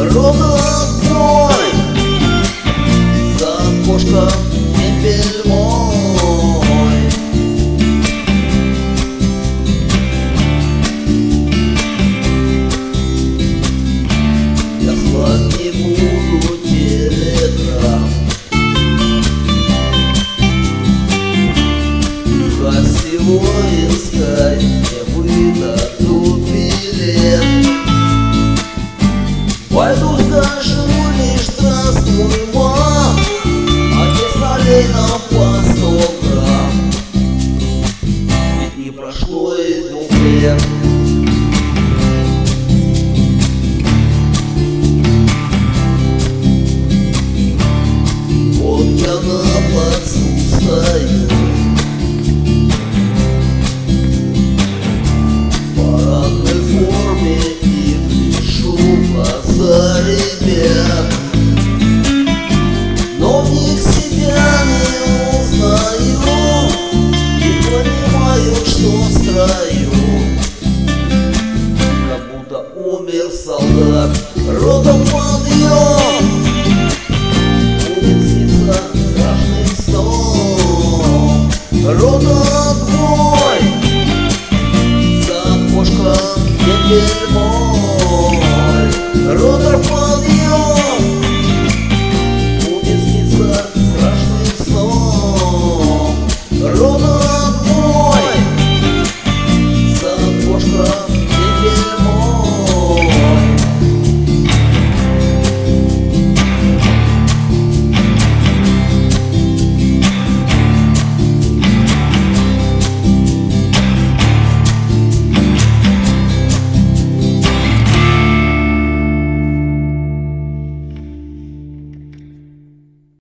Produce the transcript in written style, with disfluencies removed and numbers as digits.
Родок мой, за окошком теперь мой. Я слать не буду телеграмм, красиво искать не выдадут билет. Пойду скажу лишь здравствуй, мам, а здесь налей нам по 100 грамм. Ведь не прошло и 2 лет. Вот я на плацу стою, в парадной форме и пишу глаза ребят, но в них себя не узнаю и понимаю, что в строю как будто умер солдат. Родом подъем, будет снится страшный сон. Родом мой, за окошком теперь мой. Родом